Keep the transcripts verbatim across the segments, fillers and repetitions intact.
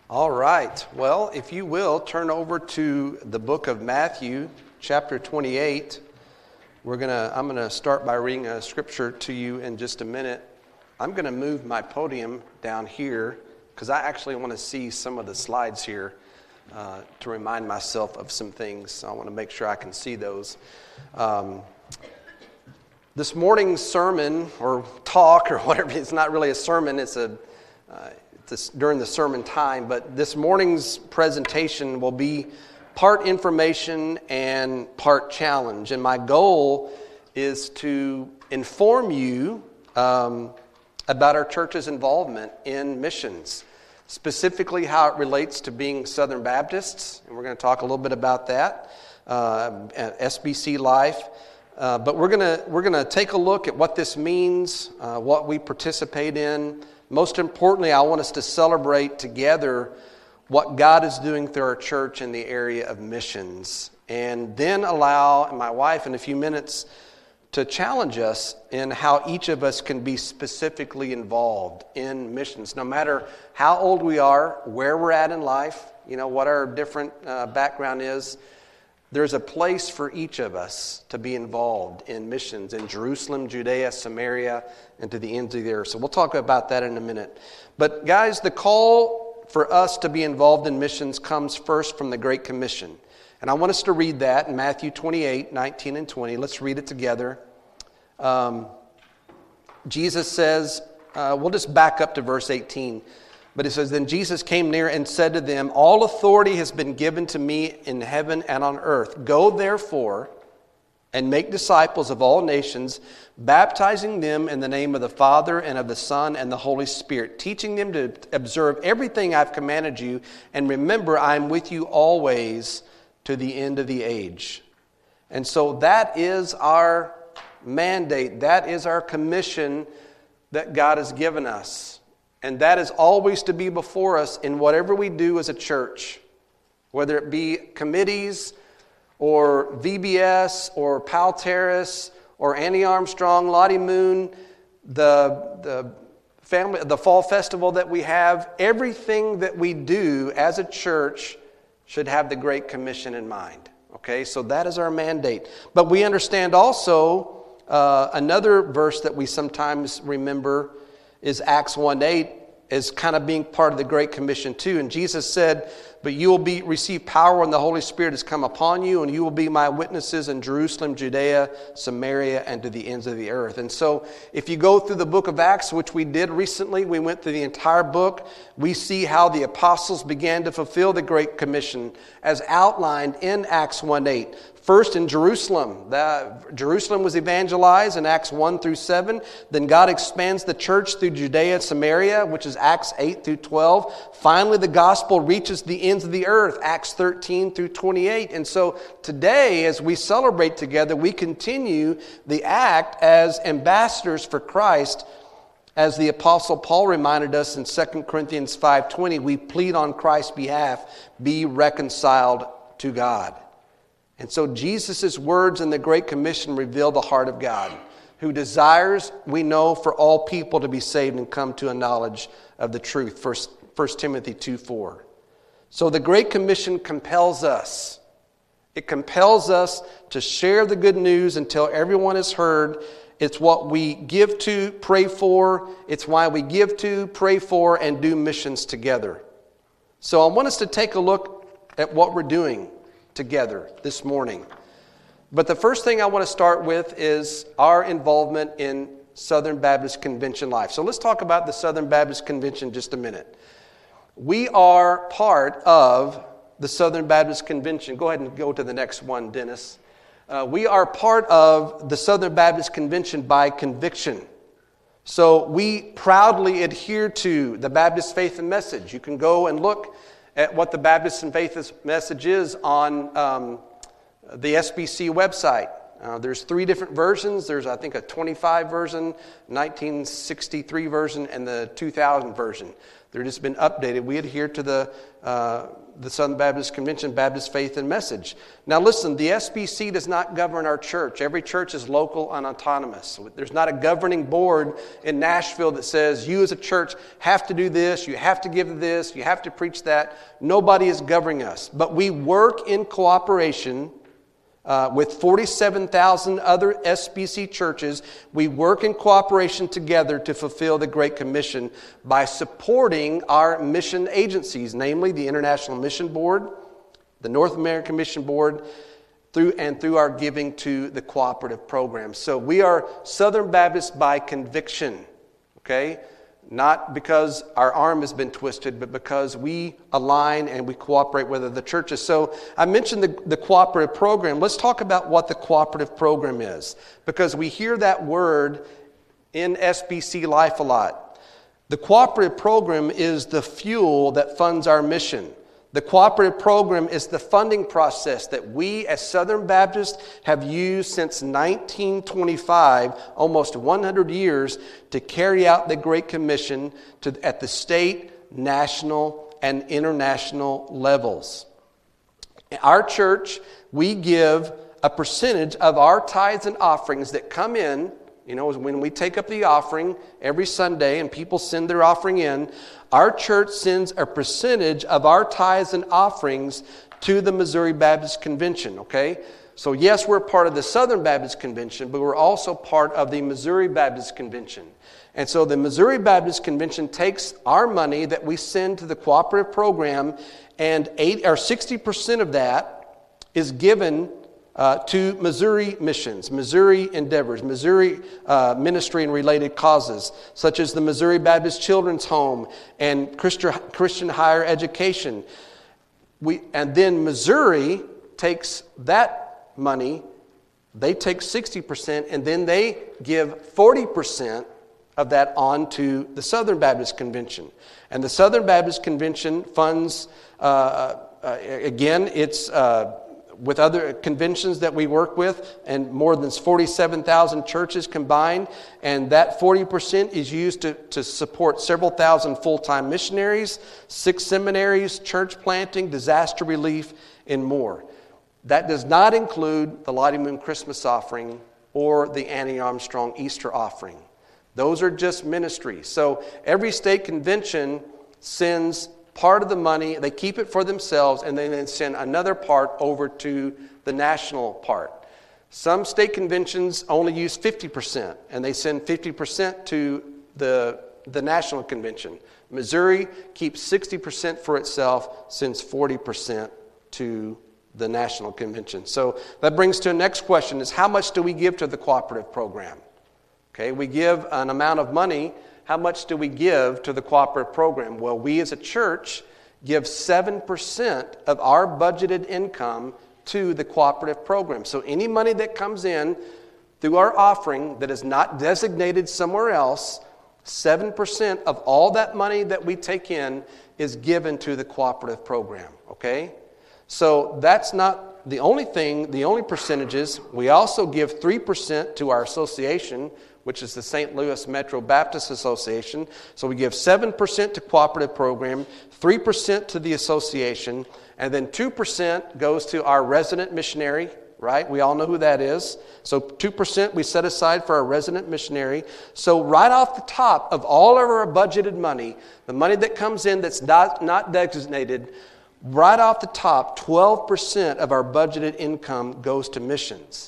All right. Well, if you will, turn over to the book of Matthew, chapter twenty-eight. We're gonna. I'm gonna start by reading a scripture to you in just a minute. I'm gonna move my podium down here because I actually want to see some of the slides here uh, to remind myself of some things. So I want to make sure I can see those. Um, this morning's sermon or talk or whatever. It's not really a sermon. It's a uh, This, during the sermon time, but this morning's presentation will be part information and part challenge. And my goal is to inform you um, about our church's involvement in missions, specifically how it relates to being Southern Baptists. And we're going to talk a little bit about that, uh, at S B C Life. Uh, but we're going to we're going to take a look at what this means, uh, what we participate in. Most importantly, I want us to celebrate together what God is doing through our church in the area of missions. And then allow my wife in a few minutes to challenge us in how each of us can be specifically involved in missions. No matter how old we are, where we're at in life, you know, what our different uh, background is, there's a place for each of us to be involved in missions in Jerusalem, Judea, Samaria, and to the ends of the earth. So we'll talk about that in a minute. But guys, the call for us to be involved in missions comes first from the Great Commission. And I want us to read that in Matthew twenty-eight, nineteen and twenty. Let's read it together. Um, Jesus says, uh, we'll just back up to verse eighteen. But it says, "Then Jesus came near and said to them, 'All authority has been given to me in heaven and on earth. Go therefore and make disciples of all nations, baptizing them in the name of the Father and of the Son and the Holy Spirit, teaching them to observe everything I've commanded you. And remember, I am with you always to the end of the age.'" And so that is our mandate. That is our commission that God has given us. And that is always to be before us in whatever we do as a church, whether it be committees or V B S or Pal Terrace or Annie Armstrong, Lottie Moon, the the family, the fall festival that we have. Everything that we do as a church should have the Great Commission in mind. Okay, so that is our mandate. But we understand also uh, another verse that we sometimes remember is Acts one eight, as kind of being part of the Great Commission too. And Jesus said, "But you will be receive power when the Holy Spirit has come upon you, and you will be my witnesses in Jerusalem, Judea, Samaria, and to the ends of the earth." And so if you go through the book of Acts, which we did recently, we went through the entire book, we see how the apostles began to fulfill the Great Commission as outlined in Acts one eight. First in Jerusalem. The, Jerusalem was evangelized in Acts one through seven. Then God expands the church through Judea and Samaria, which is Acts eight through twelve. Finally, the gospel reaches the ends of the earth, Acts thirteen through twenty-eight. And so today, as we celebrate together, we continue the act as ambassadors for Christ. As the Apostle Paul reminded us in Second Corinthians five twenty, we plead on Christ's behalf, be reconciled to God. And so Jesus' words in the Great Commission reveal the heart of God, who desires, we know, for all people to be saved and come to a knowledge of the truth. First Timothy two four. So the Great Commission compels us. It compels us to share the good news until everyone has heard. It's what we give to, pray for. It's why we give to, pray for, and do missions together. So I want us to take a look at what we're doing together this morning. But the first thing I want to start with is our involvement in Southern Baptist Convention life. So let's talk about the Southern Baptist Convention just a minute. We are part of the Southern Baptist Convention. Go ahead and go to the next one, Dennis. Uh, we are part of the Southern Baptist Convention by conviction. So we proudly adhere to the Baptist Faith and Message. You can go and look at what the Baptist and Faith Message is on um, the S B C website. Uh, there's three different versions. There's, I think, a twenty-five version, nineteen sixty-three version, and the two thousand version. They're just been updated. We adhere to the uh, the Southern Baptist Convention, Baptist Faith and Message. Now listen, the S B C does not govern our church. Every church is local and autonomous. There's not a governing board in Nashville that says you as a church have to do this, you have to give this, you have to preach that. Nobody is governing us. But we work in cooperation Uh, with forty-seven thousand other S B C churches. We work in cooperation together to fulfill the Great Commission by supporting our mission agencies, namely the International Mission Board, the North American Mission Board, through and through our giving to the cooperative program. So we are Southern Baptist by conviction, okay? Not because our arm has been twisted, but because we align and we cooperate with other churches. So I mentioned the, the cooperative program. Let's talk about what the cooperative program is, because we hear that word in S B C life a lot. The cooperative program is the fuel that funds our mission. The cooperative program is the funding process that we as Southern Baptists have used since nineteen twenty-five, almost one hundred years, to carry out the Great Commission to, at the state, national, and international levels. In our church, we give a percentage of our tithes and offerings that come in. You know, when we take up the offering every Sunday and people send their offering in, our church sends a percentage of our tithes and offerings to the Missouri Baptist Convention, okay? So yes, we're part of the Southern Baptist Convention, but we're also part of the Missouri Baptist Convention. And so the Missouri Baptist Convention takes our money that we send to the cooperative program, and eight or sixty percent of that is given Uh, to Missouri missions, Missouri endeavors, Missouri uh, ministry and related causes, such as the Missouri Baptist Children's Home and Christian, Christian higher education. We, and then Missouri takes that money, they take sixty percent, and then they give forty percent of that on to the Southern Baptist Convention. And the Southern Baptist Convention funds, uh, uh, again, it's... Uh, with other conventions that we work with, and more than forty-seven thousand churches combined, and that forty percent is used to, to support several thousand full-time missionaries, six seminaries, church planting, disaster relief, and more. That does not include the Lottie Moon Christmas offering or the Annie Armstrong Easter offering. Those are just ministries. So every state convention sends part of the money, they keep it for themselves, and then they send another part over to the national part. Some state conventions only use fifty percent, and they send fifty percent to the, the national convention. Missouri keeps sixty percent for itself, sends forty percent to the national convention. So that brings to the next question is, how much do we give to the cooperative program? Okay, we give an amount of money. How much do we give to the cooperative program? Well, we as a church give seven percent of our budgeted income to the cooperative program. So any money that comes in through our offering that is not designated somewhere else, seven percent of all that money that we take in is given to the cooperative program, okay? So that's not the only thing, the only percentages. We also give three percent to our association, which is the Saint Louis Metro Baptist Association. So we give seven percent to cooperative program, three percent to the association, and then two percent goes to our resident missionary, right? We all know who that is. So two percent we set aside for our resident missionary. So right off the top of all of our budgeted money, the money that comes in that's not, not designated, right off the top, twelve percent of our budgeted income goes to missions.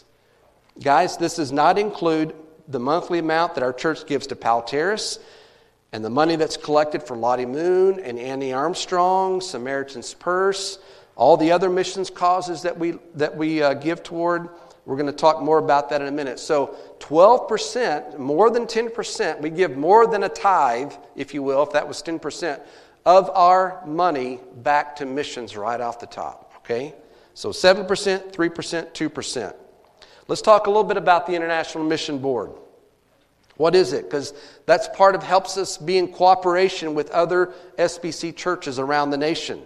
Guys, this does not include the monthly amount that our church gives to Palteris, and the money that's collected for Lottie Moon and Annie Armstrong, Samaritan's Purse, all the other missions causes that we that we uh, give toward. We're going to talk more about that in a minute. So twelve percent, more than ten percent, we give more than a tithe, if you will, if that was ten percent, of our money back to missions right off the top, okay? So seven percent, three percent, two percent. Let's talk a little bit about the International Mission Board. What is it? Because that's part of helps us be in cooperation with other S B C churches around the nation.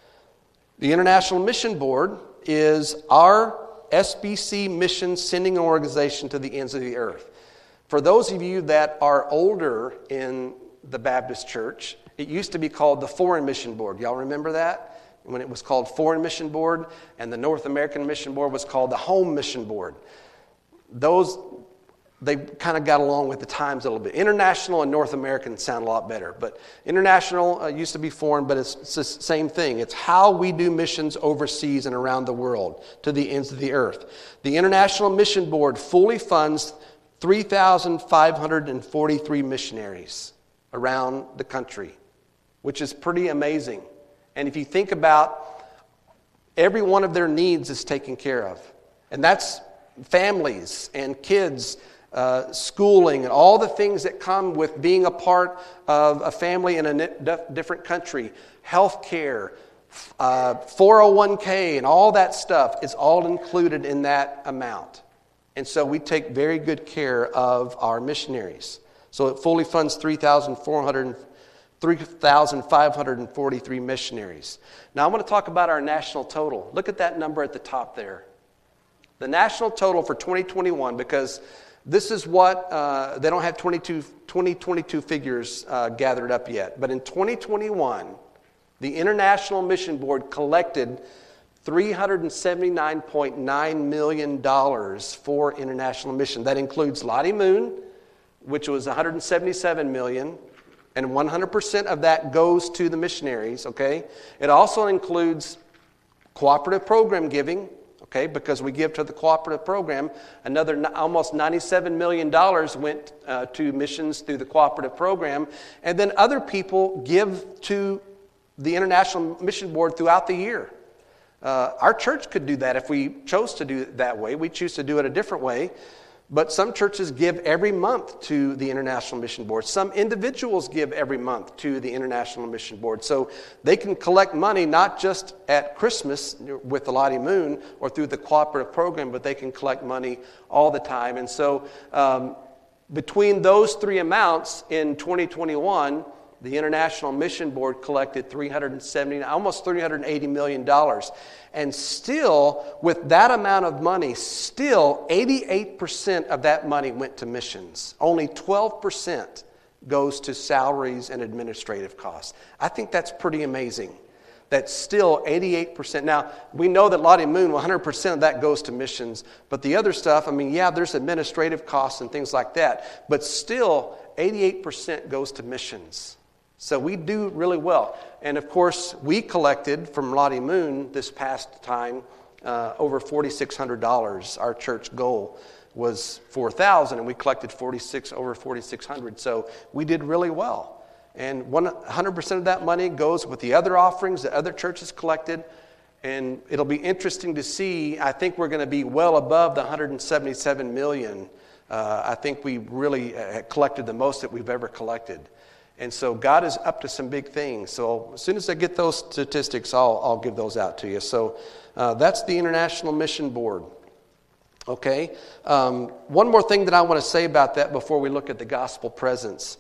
The International Mission Board is our S B C mission sending organization to the ends of the earth. For those of you that are older in the Baptist church, It used to be called the Foreign Mission Board. Y'all remember that? When it was called Foreign Mission Board, and the North American Mission Board was called the Home Mission Board. Those, they kind of got along with the times a little bit. International and North American sound a lot better. But international uh, used to be foreign, but it's, it's the same thing. It's how we do missions overseas and around the world, to the ends of the earth. The International Mission Board fully funds three thousand five hundred forty-three missionaries around the country, which is pretty amazing. And if you think about, every one of their needs is taken care of. And that's families and kids, uh, schooling, and all the things that come with being a part of a family in a different country. Health care, uh, four oh one k, and all that stuff is all included in that amount. And so we take very good care of our missionaries. So it fully funds three thousand five hundred forty-three missionaries. Now I want to talk about our national total. Look at that number at the top there. The national total for twenty twenty-one, because this is what, uh, they don't have twenty-two, twenty twenty-two figures uh, gathered up yet. But in twenty twenty-one, the International Mission Board collected three hundred seventy-nine point nine million dollars for international mission. That includes Lottie Moon, which was one hundred seventy-seven million dollars. And one hundred percent of that goes to the missionaries, okay? It also includes cooperative program giving, okay, because we give to the cooperative program. Another n- almost ninety-seven million dollars went uh, to missions through the cooperative program. And then other people give to the International Mission Board throughout the year. Uh, our church could do that if we chose to do it that way. We choose to do it a different way. But some churches give every month to the International Mission Board. Some individuals give every month to the International Mission Board. So they can collect money not just at Christmas with the Lottie Moon or through the cooperative program, but they can collect money all the time. And so um, between those three amounts in twenty twenty-one, the International Mission Board collected three hundred seventy, almost three hundred eighty million dollars. And still, with that amount of money, still eighty-eight percent of that money went to missions. Only twelve percent goes to salaries and administrative costs. I think that's pretty amazing. That's still eighty-eight percent. Now, we know that Lottie Moon, one hundred percent of that goes to missions. But the other stuff, I mean, yeah, there's administrative costs and things like that. But still, eighty-eight percent goes to missions. So we do really well. And of course, we collected from Lottie Moon this past time uh, over four thousand six hundred dollars. Our church goal was four thousand dollars, and we collected forty-six over four thousand six hundred dollars. So we did really well. And one hundred percent of that money goes with the other offerings that other churches collected. And it'll be interesting to see. I think we're going to be well above the one hundred seventy-seven million dollars. Uh, I think we really uh, collected the most that we've ever collected. And so God is up to some big things. So as soon as I get those statistics, I'll, I'll give those out to you. So uh, that's the International Mission Board. Okay. Um, one more thing that I want to say about that before we look at the gospel presence.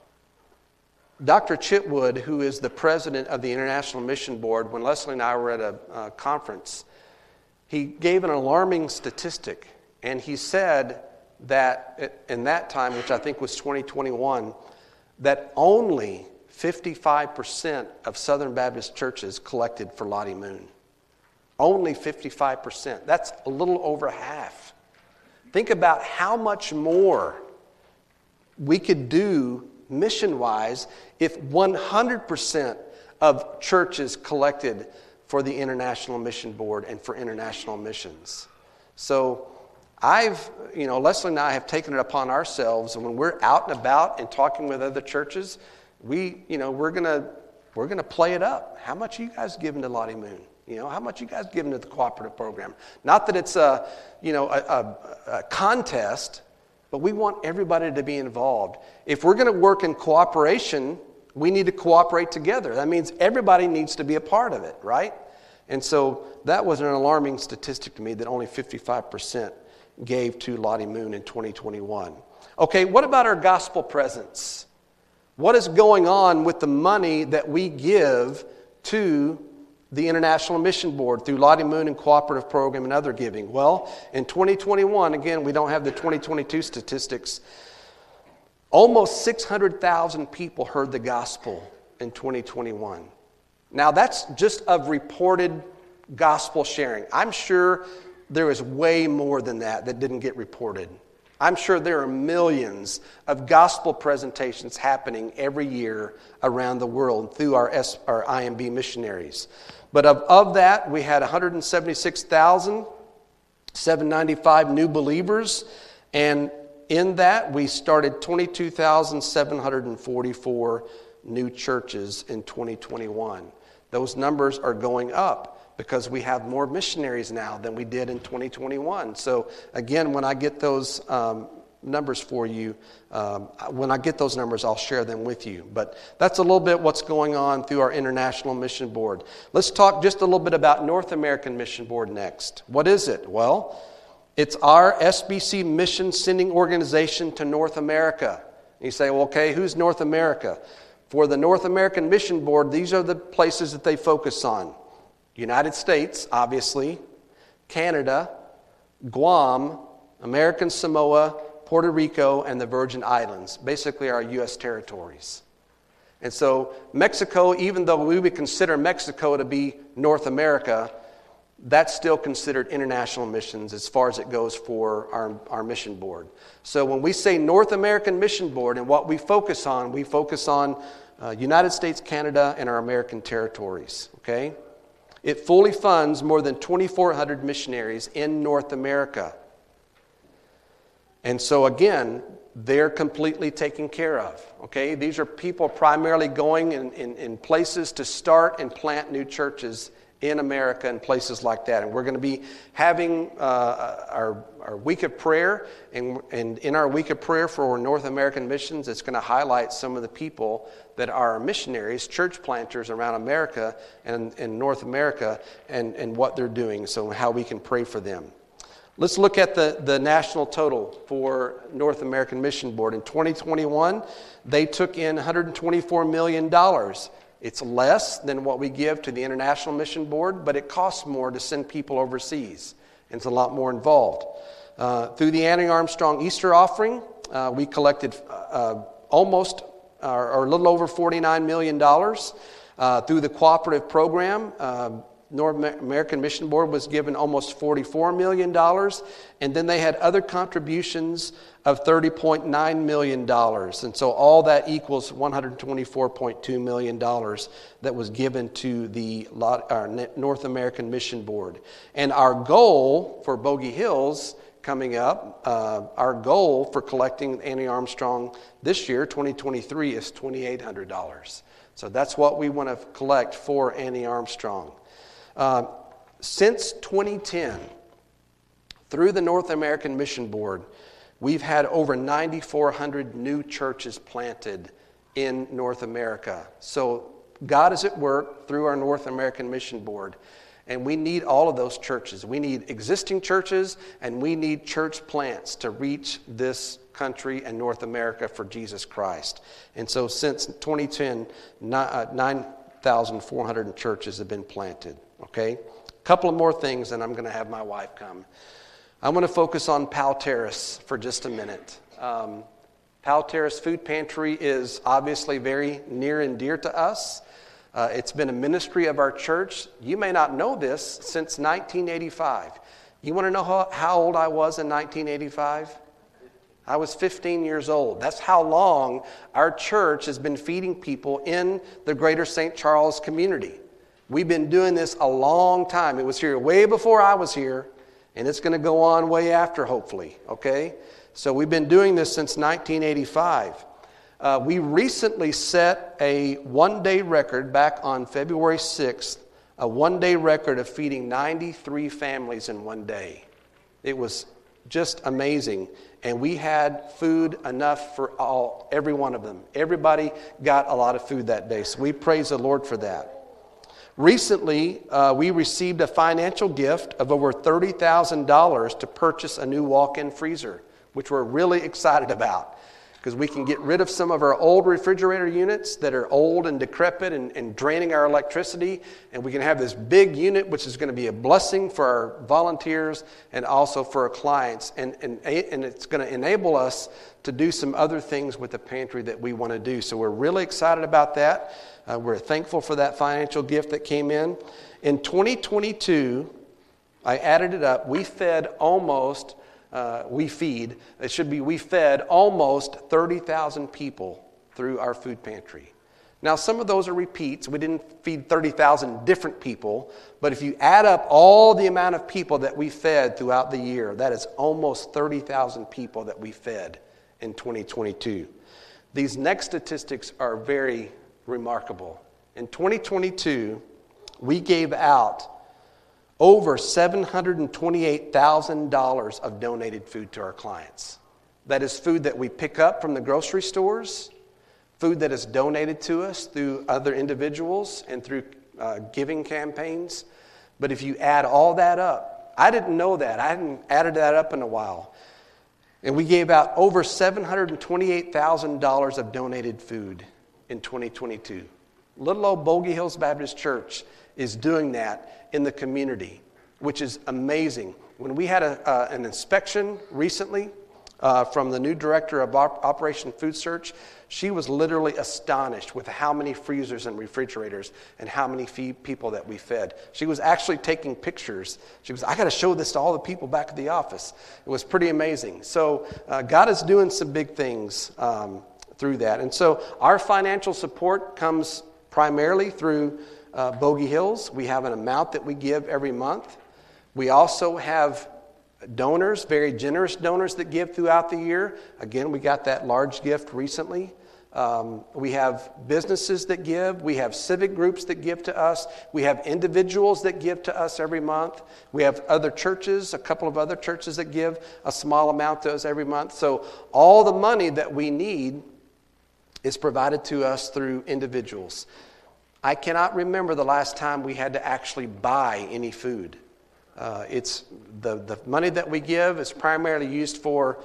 Doctor Chitwood, who is the president of the International Mission Board, when Leslie and I were at a uh, conference, he gave an alarming statistic. And he said that in that time, which I think was twenty twenty-one, that only fifty-five percent of Southern Baptist churches collected for Lottie Moon. Only fifty-five percent. That's a little over half. Think about how much more we could do mission-wise if one hundred percent of churches collected for the International Mission Board and for international missions. So I've, you know, Leslie and I have taken it upon ourselves, and when we're out and about and talking with other churches, we, you know, we're gonna we're gonna play it up. How much are you guys giving to Lottie Moon? You know, how much are you guys giving to the cooperative program? Not that it's a, you know, a, a, a contest, but we want everybody to be involved. If we're going to work in cooperation, we need to cooperate together. That means everybody needs to be a part of it, right? And so that was an alarming statistic to me that only fifty-five percent gave to Lottie Moon in twenty twenty-one. Okay, what about our gospel presence? What is going on with the money that we give to the International Mission Board through Lottie Moon and Cooperative Program and other giving? Well, in twenty twenty-one, again, we don't have the twenty twenty-two statistics, almost six hundred thousand people heard the gospel in twenty twenty-one. Now, that's just of reported gospel sharing. I'm sure there is way more than that that didn't get reported. I'm sure there are millions of gospel presentations happening every year around the world through our, S, our I M B missionaries. But of, of that, we had one hundred seventy-six thousand seven hundred ninety-five new believers. And in that, we started twenty-two thousand seven hundred forty-four new churches in twenty twenty-one. Those numbers are going up because we have more missionaries now than we did in twenty twenty-one. So again, when I get those um, numbers for you, um, when I get those numbers, I'll share them with you. But that's a little bit what's going on through our International Mission Board. Let's talk just a little bit about North American Mission Board next. What is it? Well, it's our S B C mission sending organization to North America. And you say, well, okay, who's North America? For the North American Mission Board, these are the places that they focus on. United States, obviously, Canada, Guam, American Samoa, Puerto Rico, and the Virgin Islands, basically our U S territories. And so Mexico, even though we would consider Mexico to be North America, that's still considered international missions as far as it goes for our, our mission board. So when we say North American Mission Board and what we focus on, we focus on uh, United States, Canada, and our American territories, okay? It fully funds more than twenty-four hundred missionaries in North America. And so again, they're completely taken care of. Okay, these are people primarily going in, in, in places to start and plant new churches in America and places like that. And we're going to be having uh, our, our week of prayer. And, and in our week of prayer for North American missions, it's going to highlight some of the people that are missionaries, church planters around America and in North America and, and what they're doing, so how we can pray for them. Let's look at the, the national total for North American Mission Board. In twenty twenty-one, they took in one hundred twenty-four million dollars. It's less than what we give to the International Mission Board, but it costs more to send people overseas. And it's a lot more involved. Uh, through the Annie Armstrong Easter offering, uh, we collected uh, almost, or, or a little over forty-nine million dollars. Uh, through the cooperative program, uh, North American Mission Board was given almost forty-four million dollars, and then they had other contributions of thirty point nine million dollars. And so all that equals one hundred twenty-four point two million dollars that was given to the our North American Mission Board. And our goal for Bogey Hills coming up, uh, our goal for collecting Annie Armstrong this year, twenty twenty-three, is two thousand eight hundred dollars. So that's what we want to collect for Annie Armstrong. Uh, since twenty ten, through the North American Mission Board, we've had over nine thousand four hundred new churches planted in North America. So God is at work through our North American Mission Board, and we need all of those churches. We need existing churches, and we need church plants to reach this country and North America for Jesus Christ. And so since twenty ten, nine thousand four hundred churches have been planted. Okay? A couple of more things, and I'm going to have my wife come. I'm going to focus on Powell Terrace for just a minute. Um, Powell Terrace Food Pantry is obviously very near and dear to us. Uh, it's been a ministry of our church. You may not know this, since nineteen eighty-five. You want to know how, how old I was in nineteen eighty-five? I was fifteen years old. That's how long our church has been feeding people in the greater Saint Charles community. We've been doing this a long time. It was here way before I was here, and it's going to go on way after, hopefully. Okay? So we've been doing this since nineteen eighty-five. Uh, we recently set a one-day record back on February sixth, a one-day record of feeding ninety-three families in one day. It was just amazing. And we had food enough for all, every one of them. Everybody got a lot of food that day. So we praise the Lord for that. Recently, uh, we received a financial gift of over thirty thousand dollars to purchase a new walk-in freezer, which we're really excited about, because we can get rid of some of our old refrigerator units that are old and decrepit and, and draining our electricity, and we can have this big unit, which is going to be a blessing for our volunteers and also for our clients, and, and, and it's going to enable us to do some other things with the pantry that we want to do. So we're really excited about that. Uh, we're thankful for that financial gift that came in. In twenty twenty-two, I added it up, we fed almost, uh, we feed, it should be we fed almost thirty thousand people through our food pantry. Now, some of those are repeats. We didn't feed thirty thousand different people, but if you add up all the amount of people that we fed throughout the year, that is almost thirty thousand people that we fed in twenty twenty-two. These next statistics are very remarkable. In twenty twenty-two, we gave out over seven hundred twenty-eight thousand dollars of donated food to our clients. That is food that we pick up from the grocery stores, food that is donated to us through other individuals and through uh, giving campaigns. But if you add all that up, I didn't know that. I hadn't added that up in a while. And we gave out over seven hundred twenty-eight thousand dollars of donated food in twenty twenty-two. Little old Bogey Hills Baptist Church is doing that in the community, which is amazing. When we had a, uh, an inspection recently uh, from the new director of Op- Operation Food Search, she was literally astonished with how many freezers and refrigerators and how many feed people that we fed. She was actually taking pictures. She was, I got to show this to all the people back at the office. It was pretty amazing. So uh, God is doing some big things um, through that. And so our financial support comes primarily through uh, Bogey Hills. We have an amount that we give every month. We also have donors, very generous donors that give throughout the year. Again, we got that large gift recently. Um, we have businesses that give. We have civic groups that give to us. We have individuals that give to us every month. We have other churches, a couple of other churches that give a small amount to us every month. So all the money that we need is provided to us through individuals. I cannot remember the last time we had to actually buy any food. Uh, it's the, the money that we give is primarily used for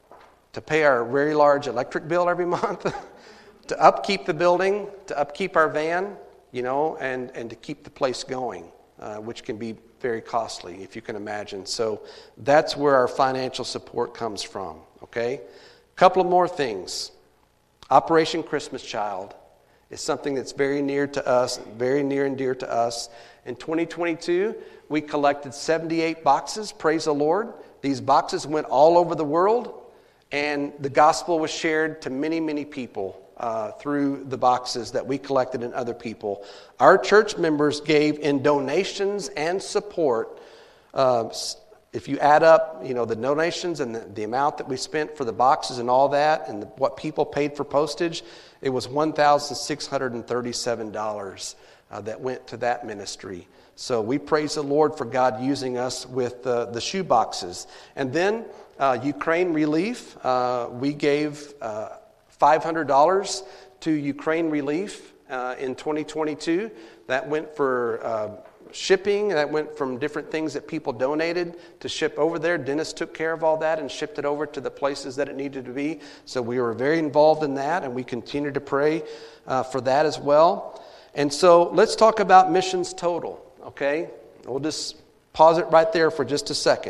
to pay our very large electric bill every month, to upkeep the building, to upkeep our van, you know, and, and to keep the place going, uh, which can be very costly, if you can imagine. So that's where our financial support comes from, okay? A couple of more things. Operation Christmas Child is something that's very near to us, very near and dear to us. In twenty twenty-two, we collected seventy-eight boxes, praise the Lord. These boxes went all over the world, and the gospel was shared to many, many people uh, through the boxes that we collected and other people. Our church members gave in donations and support. Uh, if you add up, you know, the donations and the, the amount that we spent for the boxes and all that, and the, what people paid for postage, it was one thousand six hundred thirty-seven dollars uh, that went to that ministry. So we praise the Lord for God using us with uh, the shoe boxes. And then uh, Ukraine Relief, uh, we gave uh, five hundred dollars to Ukraine Relief uh, in twenty twenty-two. That went for uh, shipping. That went from different things that people donated to ship over there. Dennis took care of all that and shipped it over to the places that it needed to be. So we were very involved in that, and we continue to pray uh, for that as well. And so let's talk about missions total. Okay, we'll just pause it right there for just a second.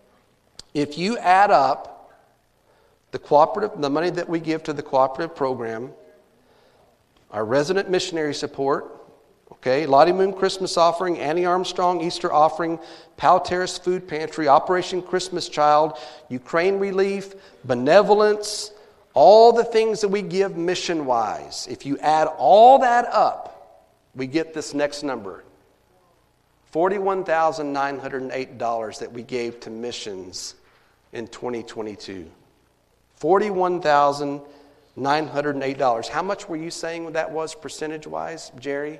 If you add up the cooperative, the money that we give to the cooperative program, our resident missionary support, okay, Lottie Moon Christmas offering, Annie Armstrong Easter offering, Powell Terrace Food Pantry, Operation Christmas Child, Ukraine Relief, benevolence, all the things that we give mission-wise, if you add all that up, we get this next number. forty-one thousand nine hundred eight dollars that we gave to missions in twenty twenty-two. forty-one thousand nine hundred eight dollars. How much were you saying that was percentage-wise, Jerry?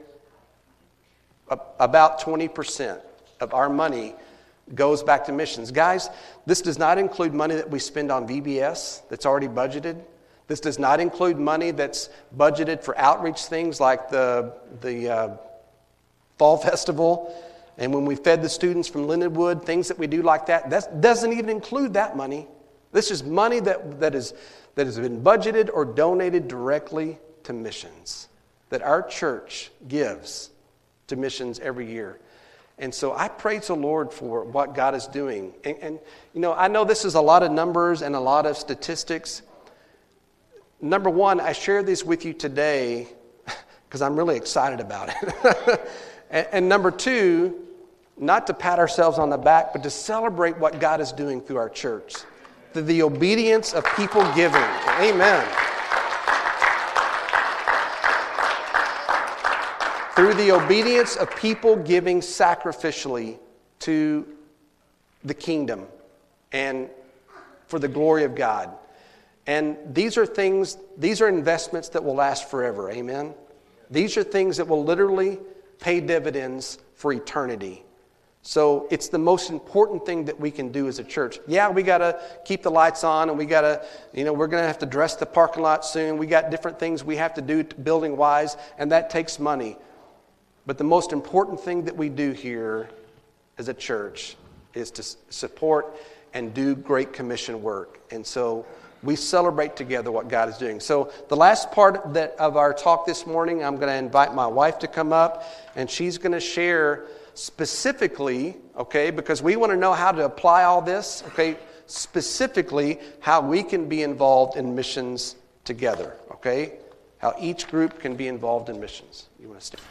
About twenty percent of our money goes back to missions. Guys, this does not include money that we spend on V B S that's already budgeted. This does not include money that's budgeted for outreach things like the, the uh, Fall Festival. And when we fed the students from Lindenwood, things that we do like that, that doesn't even include that money. This is money that, that, is, that has been budgeted or donated directly to missions, that our church gives to missions every year. And so I praise the Lord for what God is doing. And, and, you know, I know this is a lot of numbers and a lot of statistics. Number one, I share this with you today because I'm really excited about it. and, and number two, not to pat ourselves on the back, but to celebrate what God is doing through our church. The, the obedience of people giving. Amen. Through the obedience of people giving sacrificially to the kingdom and for the glory of God. And these are things, these are investments that will last forever. Amen. These are things that will literally pay dividends for eternity. So it's the most important thing that we can do as a church. Yeah, we got to keep the lights on, and we got to, you know, we're going to have to dress the parking lot soon. We got different things we have to do building-wise, and that takes money. But the most important thing that we do here as a church is to support and do Great Commission work. And so we celebrate together what God is doing. So the last part that of our talk this morning, I'm going to invite my wife to come up, and she's going to share specifically, okay, because we want to know how to apply all this, okay, specifically how we can be involved in missions together, okay, how each group can be involved in missions. You want to stay?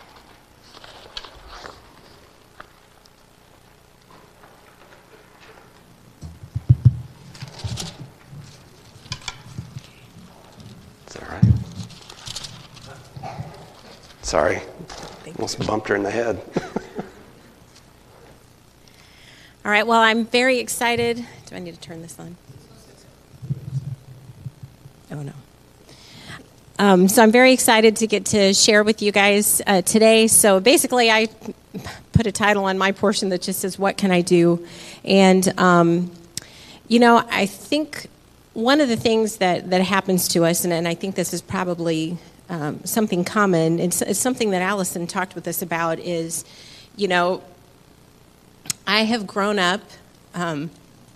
Is that right? Sorry, almost bumped her in the head. All right, well, I'm very excited. Do I need to turn this on? Oh, no. Um, so I'm very excited to get to share with you guys uh, today. So basically, I put a title on my portion that just says, "What can I do?" And, um, you know, I think one of the things that, that happens to us, and, and I think this is probably um, something common, it's, it's something that Allison talked with us about, is, you know, I have grown up, um,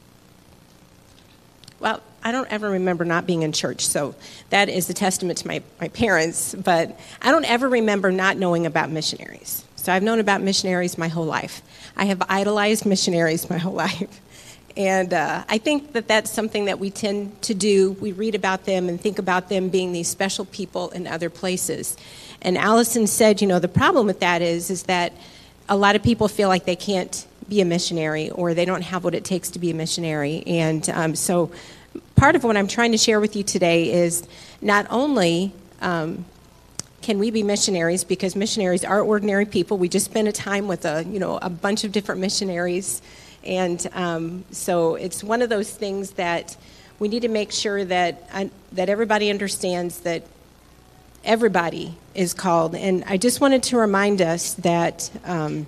well, I don't ever remember not being in church, so that is a testament to my, my parents, but I don't ever remember not knowing about missionaries. So I've known about missionaries my whole life. I have idolized missionaries my whole life. And uh, I think that that's something that we tend to do. We read about them and think about them being these special people in other places. And Allison said, you know, the problem with that is, is that a lot of people feel like they can't be a missionary, or they don't have what it takes to be a missionary. And um, so part of what I'm trying to share with you today is not only um, can we be missionaries, because missionaries are ordinary people. We just spent a time with a, you know, a bunch of different missionaries. And um, so it's one of those things that we need to make sure that uh, that everybody understands that everybody is called. And I just wanted to remind us that um,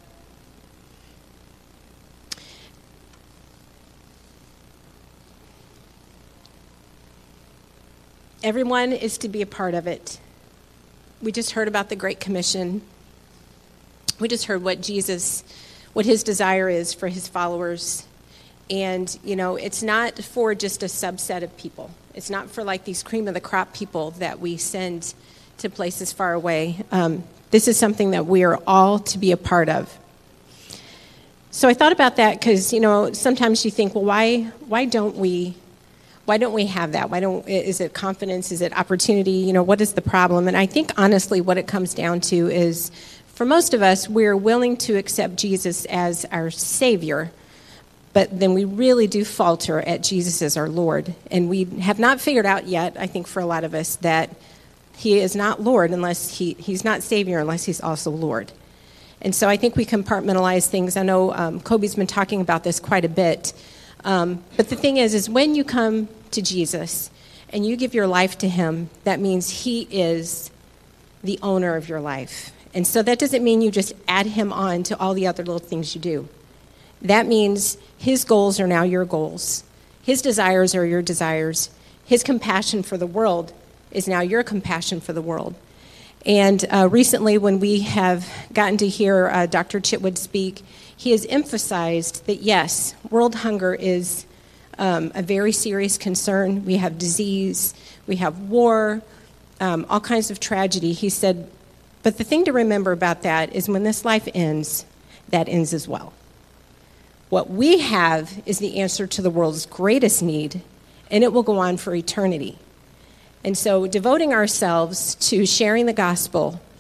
everyone is to be a part of it. We just heard about the Great Commission. We just heard what Jesus, what his desire is for his followers. And, you know, it's not for just a subset of people. It's not for like these cream of the crop people that we send to places far away. Um, this is something that we are all to be a part of. So I thought about that because, you know, sometimes you think, well, why why don't we Why don't we have that? Why don't, is it confidence? Is it opportunity? You know, what is the problem? And I think, honestly, what it comes down to is, for most of us, we're willing to accept Jesus as our Savior, but then we really do falter at Jesus as our Lord. And we have not figured out yet, I think for a lot of us, that he is not Lord unless he, he's not Savior unless he's also Lord. And so I think we compartmentalize things. I know um, Kobe's been talking about this quite a bit. Um, but the thing is, is when you come to Jesus and you give your life to him, that means he is the owner of your life. And so that doesn't mean you just add him on to all the other little things you do. That means his goals are now your goals. His desires are your desires. His compassion for the world is now your compassion for the world. And uh, recently, when we have gotten to hear uh, Doctor Chitwood speak, he has emphasized that, yes, world hunger is um, a very serious concern. We have disease, we have war, um, all kinds of tragedy. He said, but the thing to remember about that is when this life ends, that ends as well. What we have is the answer to the world's greatest need, and it will go on for eternity. And so devoting ourselves to sharing the gospel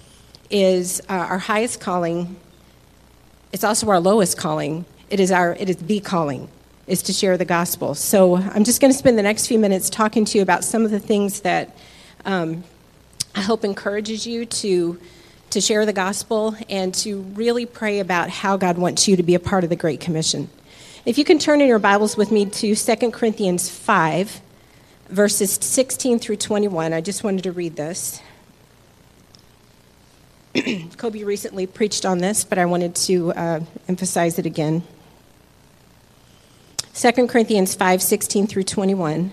is uh, our highest calling. It's also our lowest calling. It is our it is the calling, is to share the gospel. So I'm just going to spend the next few minutes talking to you about some of the things that um, I hope encourages you to to share the gospel and to really pray about how God wants you to be a part of the Great Commission. If you can turn in your Bibles with me to Second Corinthians five, verses sixteen through twenty-one. I just wanted to read this. Kobe recently preached on this, but I wanted to uh, emphasize it again. Second Corinthians five, sixteen through twenty-one.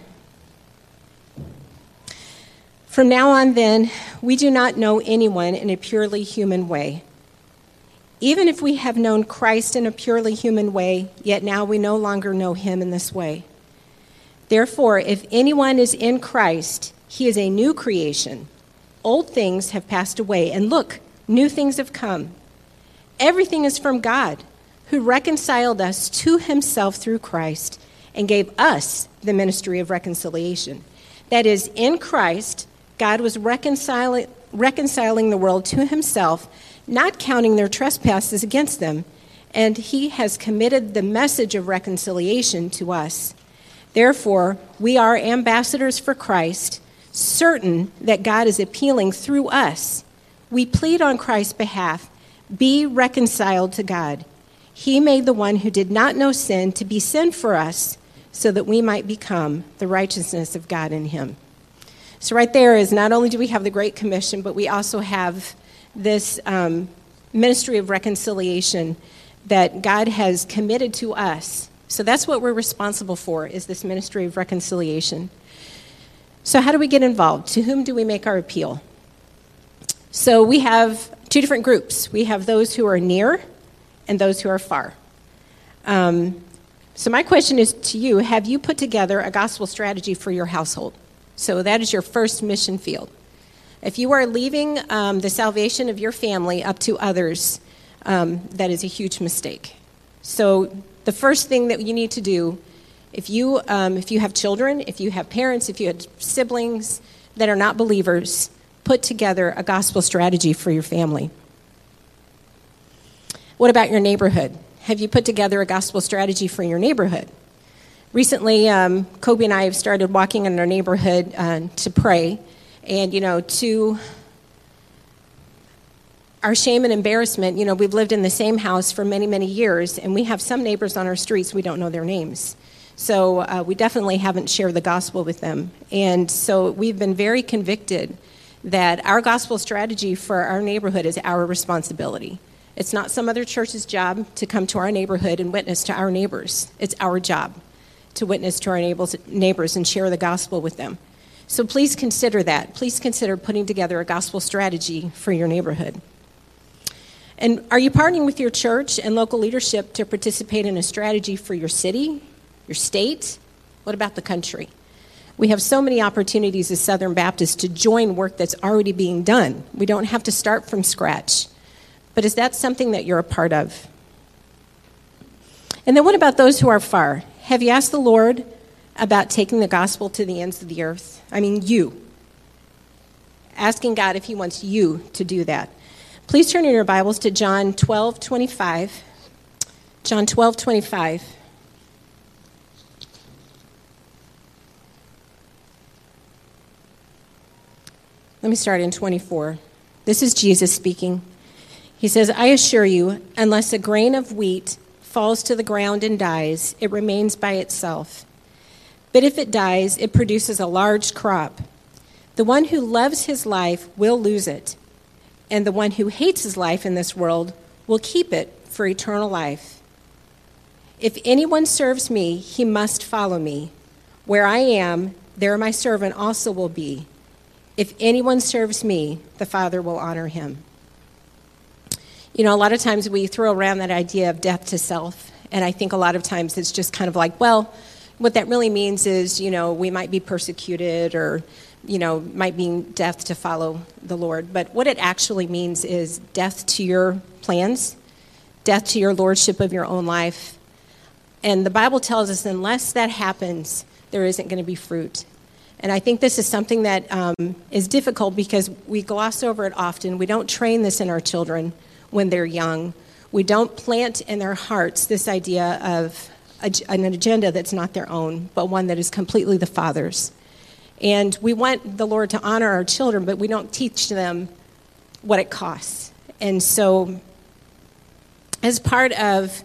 From now on, then, we do not know anyone in a purely human way. Even if we have known Christ in a purely human way, yet now we no longer know him in this way. Therefore, if anyone is in Christ, he is a new creation. Old things have passed away, and look, new things have come. Everything is from God, who reconciled us to himself through Christ and gave us the ministry of reconciliation. That is, in Christ, God was reconciling, reconciling the world to himself, not counting their trespasses against them, and he has committed the message of reconciliation to us. Therefore, we are ambassadors for Christ, certain that God is appealing through us. We plead on Christ's behalf, be reconciled to God. He made the one who did not know sin to be sin for us, so that we might become the righteousness of God in him. So right there is, not only do we have the Great Commission, but we also have this um, ministry of reconciliation that God has committed to us. So that's what we're responsible for, is this ministry of reconciliation. So how do we get involved? To whom do we make our appeal? So we have two different groups. We have those who are near and those who are far. Um, so my question is to you, have you put together a gospel strategy for your household? So that is your first mission field. If you are leaving um, the salvation of your family up to others, um, that is a huge mistake. So the first thing that you need to do, if you um, if you have children, if you have parents, if you have siblings that are not believers, put together a gospel strategy for your family. What about your neighborhood? Have you put together a gospel strategy for your neighborhood? Recently, um, Kobe and I have started walking in our neighborhood uh, to pray. And, you know, to our shame and embarrassment, you know, we've lived in the same house for many, many years, and we have some neighbors on our streets we don't know their names. So uh, we definitely haven't shared the gospel with them. And so we've been very convicted that our gospel strategy for our neighborhood is our responsibility. It's not some other church's job to come to our neighborhood and witness to our neighbors. It's our job to witness to our neighbors and share the gospel with them. So please consider that. Please consider putting together a gospel strategy for your neighborhood. And are you partnering with your church and local leadership to participate in a strategy for your city, your state? What about the country? We have so many opportunities as Southern Baptists to join work that's already being done. We don't have to start from scratch. But is that something that you're a part of? And then what about those who are far? Have you asked the Lord about taking the gospel to the ends of the earth? I mean, you. Asking God if he wants you to do that. Please turn in your Bibles to John twelve twenty-five. John twelve twenty-five. Let me start in twenty-four. This is Jesus speaking. He says, I assure you, unless a grain of wheat falls to the ground and dies, it remains by itself. But if it dies, it produces a large crop. The one who loves his life will lose it, and the one who hates his life in this world will keep it for eternal life. If anyone serves me, he must follow me. Where I am, there my servant also will be. If anyone serves me, the Father will honor him. You know, a lot of times we throw around that idea of death to self, and I think a lot of times it's just kind of like, well, what that really means is, you know, we might be persecuted or, you know, might mean death to follow the Lord. But what it actually means is death to your plans, death to your lordship of your own life. And the Bible tells us unless that happens, there isn't going to be fruit. And I think this is something that um, is difficult because we gloss over it often. We don't train this in our children when they're young. We don't plant in their hearts this idea of a, an agenda that's not their own, but one that is completely the Father's. And we want the Lord to honor our children, but we don't teach them what it costs. And so as part of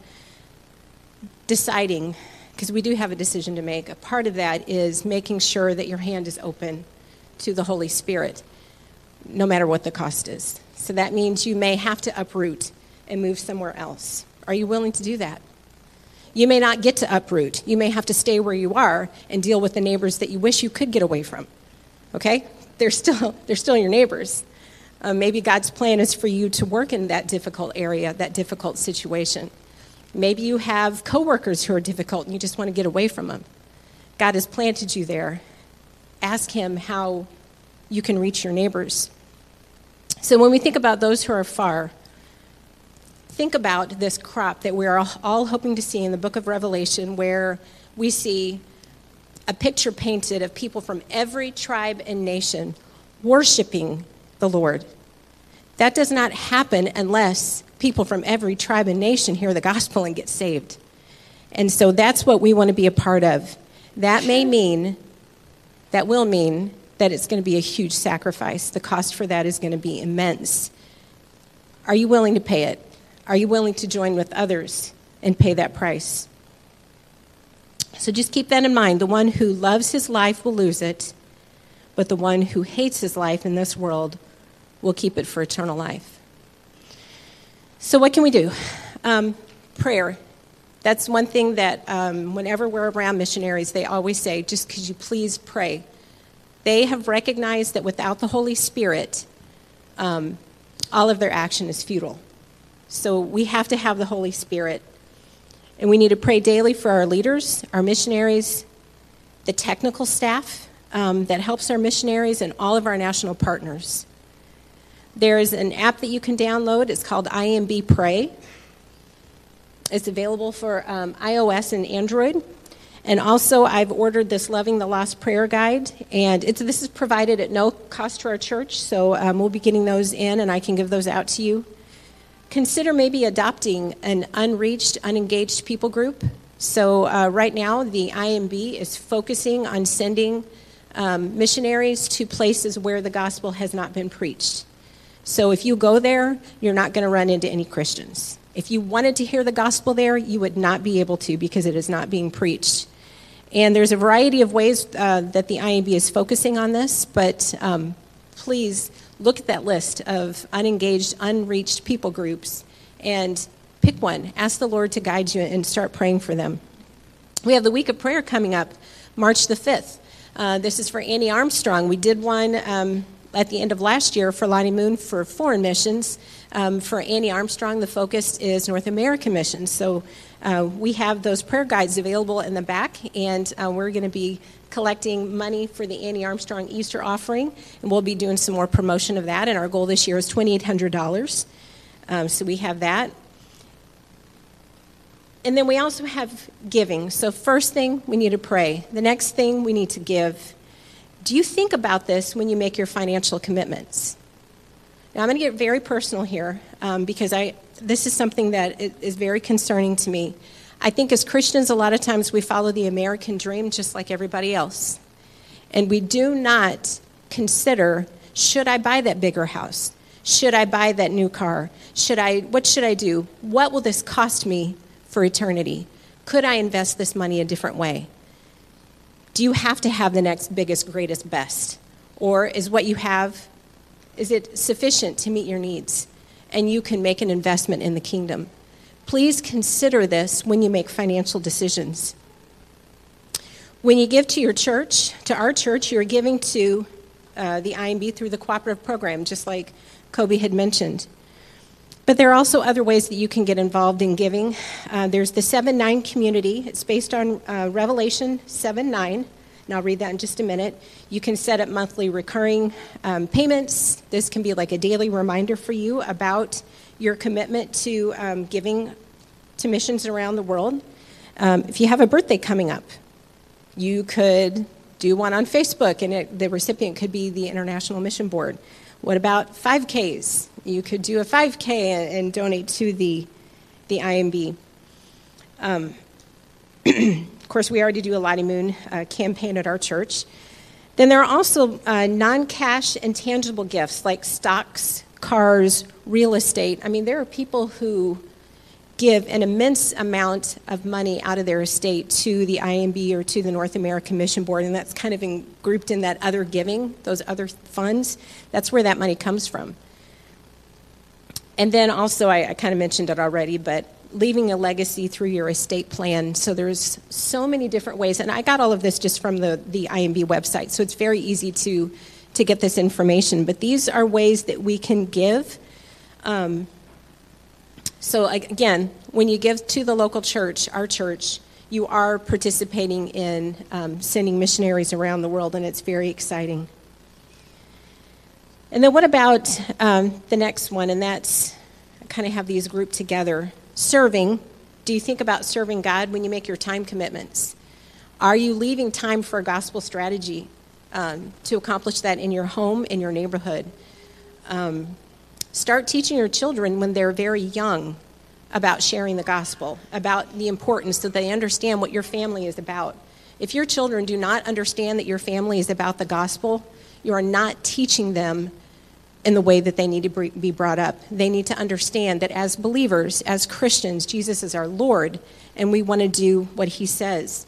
deciding, because we do have a decision to make, a part of that is making sure that your hand is open to the Holy Spirit, no matter what the cost is. So that means you may have to uproot and move somewhere else. Are you willing to do that? You may not get to uproot. You may have to stay where you are and deal with the neighbors that you wish you could get away from. Okay? They're still, they're still your neighbors. Uh, maybe God's plan is for you to work in that difficult area, that difficult situation. Maybe you have coworkers who are difficult and you just want to get away from them. God has planted you there. Ask him how you can reach your neighbors. So when we think about those who are far, think about this crop that we're all hoping to see in the book of Revelation, where we see a picture painted of people from every tribe and nation worshiping the Lord. That does not happen unless people from every tribe and nation hear the gospel and get saved. And so that's what we want to be a part of. That may mean, that will mean that it's going to be a huge sacrifice. The cost for that is going to be immense. Are you willing to pay it? Are you willing to join with others and pay that price? So just keep that in mind. The one who loves his life will lose it, but the one who hates his life in this world will keep it for eternal life. So what can we do? Um, prayer. That's one thing that um, whenever we're around missionaries, they always say, just could you please pray? They have recognized that without the Holy Spirit, um, all of their action is futile. So we have to have the Holy Spirit. And we need to pray daily for our leaders, our missionaries, the technical staff um, that helps our missionaries, and all of our national partners. There is an app that you can download. It's called I M B Pray. It's available for um, iOS and Android. And also, I've ordered this Loving the Lost prayer guide, and it's, this is provided at no cost to our church, so um, we'll be getting those in, and I can give those out to you. Consider maybe adopting an unreached, unengaged people group. So uh, right now, the I M B is focusing on sending um, missionaries to places where the gospel has not been preached. So if you go there, you're not going to run into any Christians. If you wanted to hear the gospel there, you would not be able to because it is not being preached. And there's a variety of ways uh, that the I M B is focusing on this, but um, please look at that list of unengaged, unreached people groups and pick one. Ask the Lord to guide you and start praying for them. We have the week of prayer coming up, March the fifth. Uh, this is for Annie Armstrong. We did one um, at the end of last year for Lonnie Moon for foreign missions. Um, for Annie Armstrong, the focus is North American missions. So uh, we have those prayer guides available in the back, and uh, we're going to be collecting money for the Annie Armstrong Easter offering, and we'll be doing some more promotion of that, and our goal this year is two thousand eight hundred dollars. Um, so we have that. And then we also have giving. So first thing, we need to pray. The next thing, we need to give. Do you think about this when you make your financial commitments? Now, I'm going to get very personal here um, because I this is something that is very concerning to me. I think as Christians, a lot of times we follow the American dream just like everybody else. And we do not consider, should I buy that bigger house? Should I buy that new car? Should I? What should I do? What will this cost me for eternity? Could I invest this money a different way? Do you have to have the next biggest, greatest, best? Or is what you have, is it sufficient to meet your needs? And you can make an investment in the kingdom. Please consider this when you make financial decisions. When you give to your church, to our church, you're giving to uh, the I M B through the cooperative program, just like Kobe had mentioned. But there are also other ways that you can get involved in giving. Uh, there's the seven nine community. It's based on uh, Revelation seven nine. And I'll read that in just a minute. You can set up monthly recurring um, payments. This can be like a daily reminder for you about your commitment to um, giving to missions around the world. Um, if you have a birthday coming up, you could Do one on Facebook, and it, the recipient could be the International Mission Board. What about five Ks? You could do a five K and, and donate to the, the I M B. Um, of course, we already do a Lottie Moon uh, campaign at our church. Then there are also uh, non-cash and tangible gifts like stocks, cars, real estate. I mean, there are people who give an immense amount of money out of their estate to the I M B or to the North American Mission Board, and that's kind of in, grouped in that other giving, those other funds. That's where that money comes from. And then also, I, I kind of mentioned it already, but leaving a legacy through your estate plan. So there's so many different ways, and I got all of this just from the, the I M B website, so it's very easy to, to get this information. But these are ways that we can give. Um, So again, when you give to the local church, our church, you are participating in um, sending missionaries around the world, and it's very exciting. And then what about um, the next one? And that's, I kind of have these grouped together. Serving. Do you think about serving God when you make your time commitments? Are you leaving time for a gospel strategy um, to accomplish that in your home, in your neighborhood? Um, Start teaching your children when they're very young about sharing the gospel, about the importance so they understand what your family is about. If your children do not understand that your family is about the gospel, you are not teaching them in the way that they need to be brought up. They need to understand that as believers, as Christians, Jesus is our Lord, and we want to do what he says.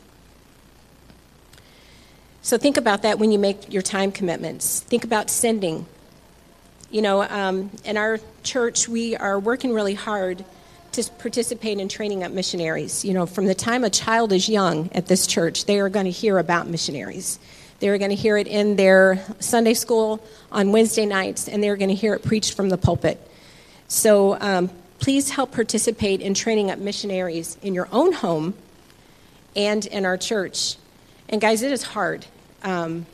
So think about that when you make your time commitments. Think about sending. You know, um, in our church, we are working really hard to participate in training up missionaries. You know, from the time a child is young at this church, they are going to hear about missionaries. They're going to hear it in their Sunday school on Wednesday nights, and they're going to hear it preached from the pulpit. So um, please help participate in training up missionaries in your own home and in our church. And guys, it is hard. Um,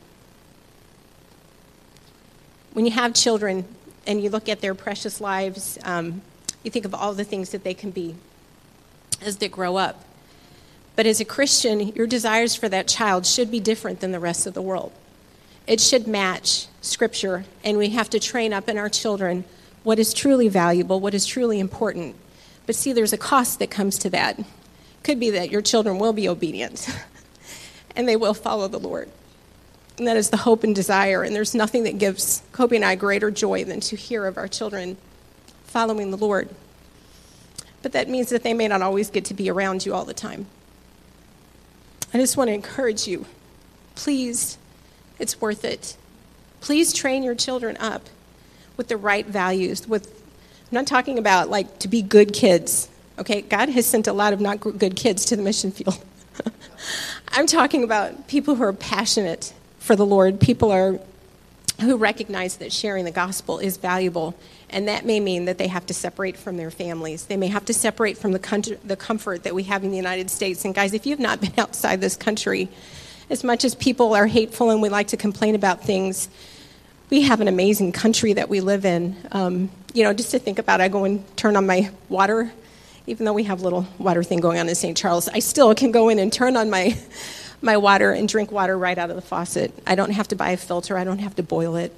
When you have children and you look at their precious lives, um, you think of all the things that they can be as they grow up. But as a Christian, your desires for that child should be different than the rest of the world. It should match Scripture, and we have to train up in our children what is truly valuable, what is truly important. But see, there's a cost that comes to that. It could be that your children will be obedient, and they will follow the Lord. And that is the hope and desire. And there's nothing that gives Kobe and I greater joy than to hear of our children following the Lord. But that means that they may not always get to be around you all the time. I just want to encourage you. Please, it's worth it. Please train your children up with the right values. With, I'm not talking about like to be good kids. Okay, God has sent a lot of not good kids to the mission field. I'm talking about people who are passionate for the Lord, people are who recognize that sharing the gospel is valuable, and that may mean that they have to separate from their families. They may have to separate from the country, the comfort that we have in the United States. And guys, if you've not been outside this country, as much as people are hateful and we like to complain about things, we have an amazing country that we live in. Um, you know, just to think about, I go and turn on my water, even though we have a little water thing going on in Saint Charles, I still can go in and turn on my my water and drink water right out of the faucet. I don't have to buy a filter. I don't have to boil it.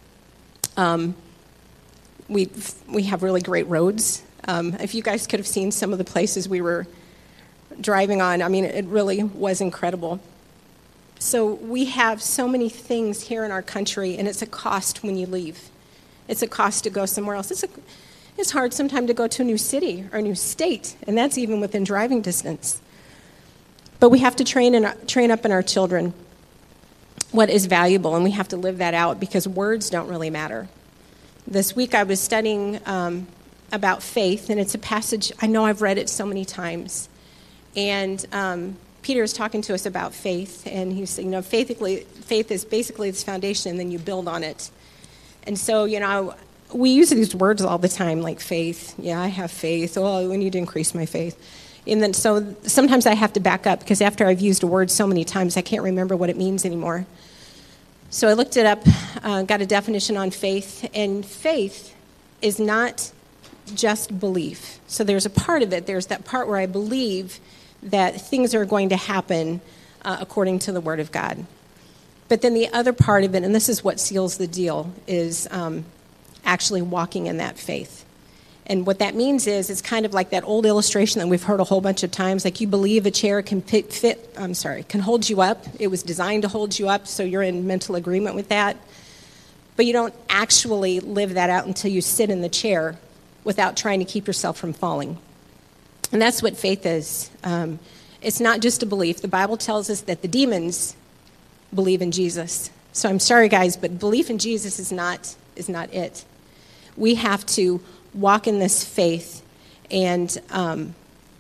Um, we we have really great roads. Um, if you guys could have seen some of the places we were driving on, I mean, it really was incredible. So we have so many things here in our country, and it's a cost when you leave. It's a cost to go somewhere else. It's a, it's hard sometimes to go to a new city or a new state, and that's even within driving distance. But we have to train in, train up in our children what is valuable, and we have to live that out because words don't really matter. This week I was studying um, about faith, and it's a passage, I know I've read it so many times. And um, Peter is talking to us about faith, and he's saying, you know, faithically, faith is basically this foundation, and then you build on it. And so, you know, we use these words all the time, like faith. Yeah, I have faith. Oh, we need to increase my faith. And then so sometimes I have to back up because after I've used a word so many times, I can't remember what it means anymore. So I looked it up, uh, got a definition on faith, and faith is not just belief. So there's a part of it, there's that part where I believe that things are going to happen uh, according to the Word of God. But then the other part of it, and this is what seals the deal, is um, actually walking in that faith. And what that means is it's kind of like that old illustration that we've heard a whole bunch of times, like you believe a chair can fit, fit I'm sorry, can hold you up. It was designed to hold you up, so you're in mental agreement with that. But you don't actually live that out until you sit in the chair without trying to keep yourself from falling. And that's what faith is. Um, it's not just a belief. The Bible tells us that the demons believe in Jesus. So I'm sorry, guys, but belief in Jesus is not is not it. We have to walk in this faith and um,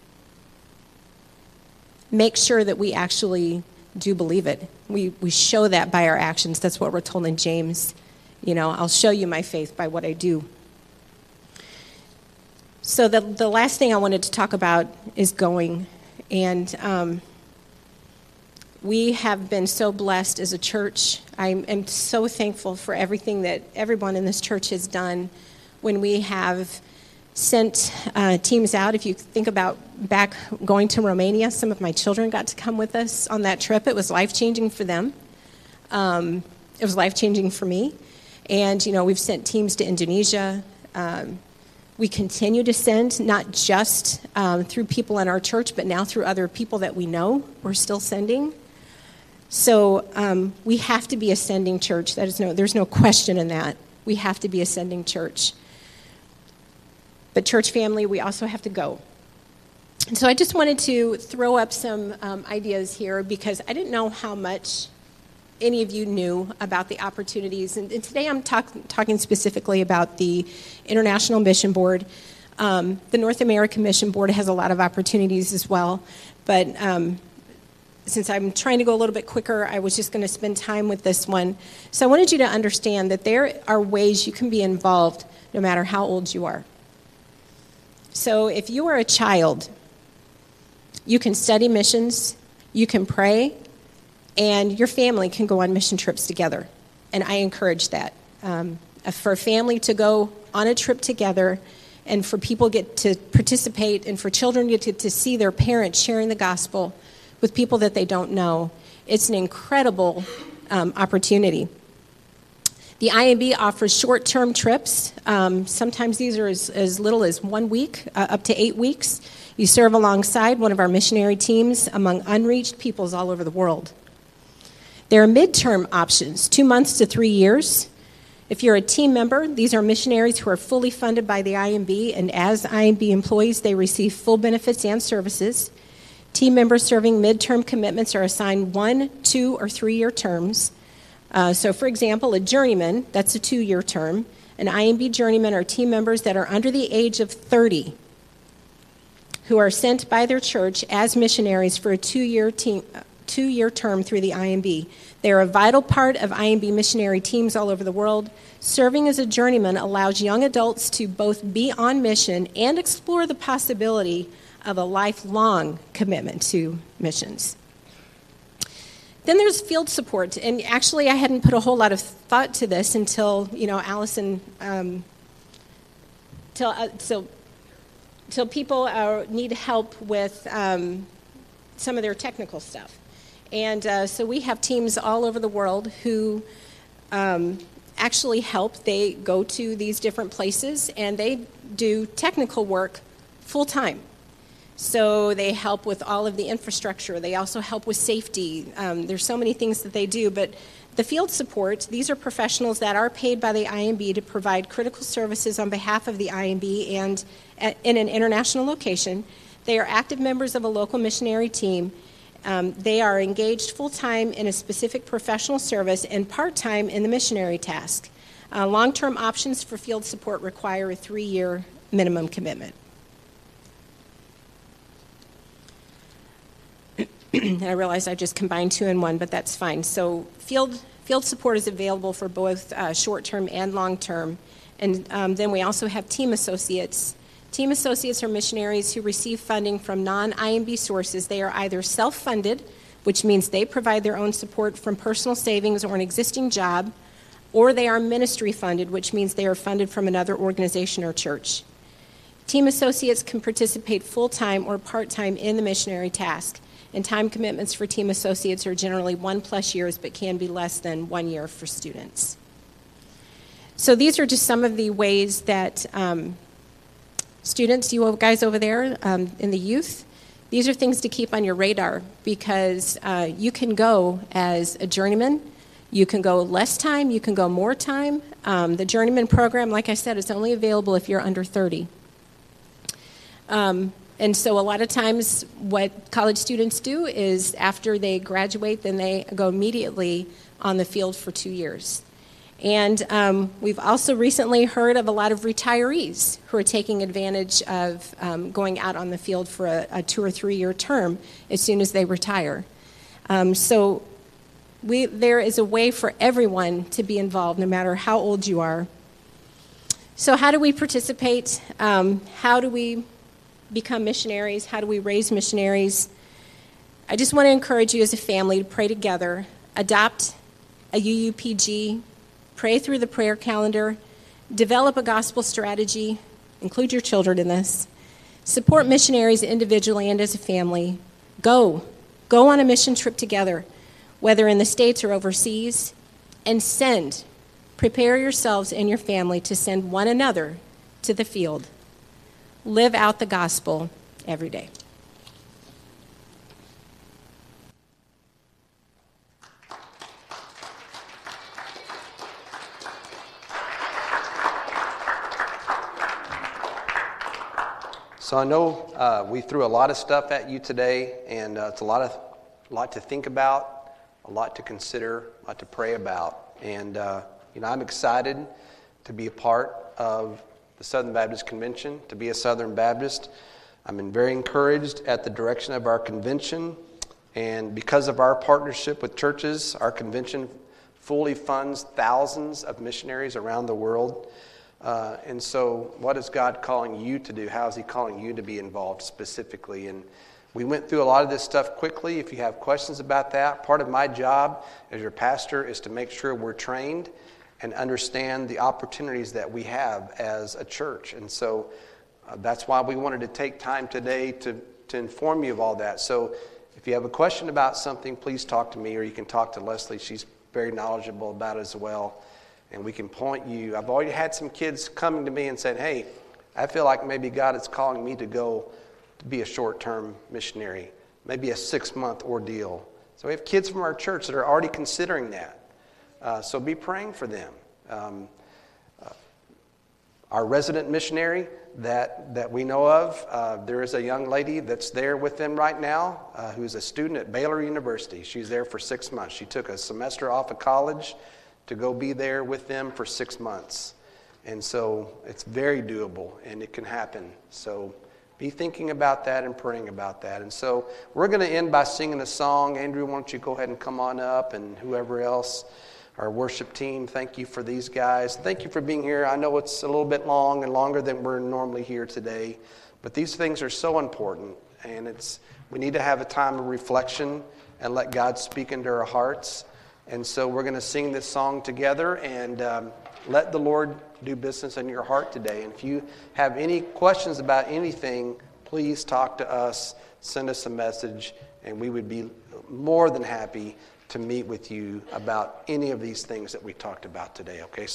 make sure that we actually do believe it. We we show that by our actions. That's what we're told in James. You know, I'll show you my faith by what I do. So the the last thing I wanted to talk about is going. And um, we have been so blessed as a church. I am so thankful for everything that everyone in this church has done when we have sent uh, teams out. If you think about back going to Romania, some of my children got to come with us on that trip. It was life-changing for them. Um, it was life-changing for me. And, you know, we've sent teams to Indonesia. Um, we continue to send, not just um, through people in our church, but now through other people that we know we're still sending. So um, we have to be a sending church. That is no, there's no question in that. We have to be a sending church. But church family, we also have to go. And so I just wanted to throw up some um, ideas here because I didn't know how much any of you knew about the opportunities. And, and today I'm talk, talking specifically about the International Mission Board. Um, the North American Mission Board has a lot of opportunities as well. But um, since I'm trying to go a little bit quicker, I was just going to spend time with this one. So I wanted you to understand that there are ways you can be involved no matter how old you are. So if you are a child, you can study missions, you can pray, and your family can go on mission trips together. And I encourage that. Um, for a family to go on a trip together and for people get to participate and for children get to, to see their parents sharing the gospel with people that they don't know, it's an incredible um, opportunity. The I M B offers short-term trips. Um, sometimes these are as, as little as one week, uh, up to eight weeks. You serve alongside one of our missionary teams among unreached peoples all over the world. There are midterm options, two months to three years. If you're a team member, these are missionaries who are fully funded by the I M B, and as I M B employees, they receive full benefits and services. Team members serving midterm commitments are assigned one, two, or three-year terms. Uh, so, for example, a journeyman, that's a two-year term. An I M B journeyman are team members that are under the age of thirty who are sent by their church as missionaries for a two-year team, two-year term through the I M B. They are a vital part of I M B missionary teams all over the world. Serving as a journeyman allows young adults to both be on mission and explore the possibility of a lifelong commitment to missions. Then there's field support, and actually I hadn't put a whole lot of thought to this until, you know, Allison, um, till, uh, till, till people are, need help with um, some of their technical stuff. And uh, so we have teams all over the world who um, actually help. They go to these different places, and they do technical work full-time. So they help with all of the infrastructure. They also help with safety. Um, there's so many things that they do. But the field support, these are professionals that are paid by the I M B to provide critical services on behalf of the I M B and at, in an international location. They are active members of a local missionary team. Um, they are engaged full-time in a specific professional service and part-time in the missionary task. Uh, long-term options for field support require a three-year minimum commitment. I realize I just combined two in one, but that's fine. So field field support is available for both uh, short-term and long-term. And um, then we also have team associates. Team associates are missionaries who receive funding from non-I M B sources. They are either self-funded, which means they provide their own support from personal savings or an existing job, or they are ministry funded, which means they are funded from another organization or church. Team associates can participate full-time or part-time in the missionary task. And time commitments for team associates are generally one plus years, but can be less than one year for students. So these are just some of the ways that um, students, you guys over there um, in the youth, these are things to keep on your radar, because uh, you can go as a journeyman. You can go less time, you can go more time. Um, the journeyman program, like I said, is only available if you're under thirty. Um, and so a lot of times what college students do is after they graduate, then they go immediately on the field for two years. And um, we've also recently heard of a lot of retirees who are taking advantage of um, going out on the field for a, a two or three year term as soon as they retire. Um, so we, there is a way for everyone to be involved, no matter how old you are. So how do we participate? Um, how do we become missionaries? How do we raise missionaries? I just want to encourage you as a family to pray together, adopt a U U P G, pray through the prayer calendar, develop a gospel strategy, include your children in this, support missionaries individually and as a family. Go. Go on a mission trip together, whether in the States or overseas, and send. Prepare yourselves and your family to send one another to the field. Live out the gospel every day. So I know uh, we threw a lot of stuff at you today, and uh, it's a lot of, a lot to think about, a lot to consider, a lot to pray about. And uh, you know, I'm excited to be a part of the Southern Baptist Convention, to be a Southern Baptist. I'm very encouraged at the direction of our convention, and because of our partnership with churches, our convention fully funds thousands of missionaries around the world. Uh, and so what is God calling you to do? How is he calling you to be involved specifically? And we went through a lot of this stuff quickly. If you have questions about that, part of my job as your pastor is to make sure we're trained and understand the opportunities that we have as a church. And so uh, that's why we wanted to take time today to, to inform you of all that. So if you have a question about something, please talk to me, or you can talk to Leslie. She's very knowledgeable about it as well. And we can point you. I've already had some kids coming to me and saying, hey, I feel like maybe God is calling me to go to be a short-term missionary, maybe a six-month ordeal. So we have kids from our church that are already considering that. Uh, so be praying for them. Um, uh, our resident missionary that, that we know of, uh, there is a young lady that's there with them right now uh, who's a student at Baylor University. She's there for six months. She took a semester off of college to go be there with them for six months. And so it's very doable, and it can happen. So be thinking about that and praying about that. And so we're going to end by singing a song. Andrew, why don't you go ahead and come on up, and whoever else, our worship team, thank you for these guys. Thank you for being here. I know it's a little bit long and longer than we're normally here today, but these things are so important, and it's we need to have a time of reflection and let God speak into our hearts. And so we're going to sing this song together, and um, let the Lord do business in your heart today. And if you have any questions about anything, please talk to us, send us a message, and we would be more than happy to meet with you about any of these things that we talked about today, okay?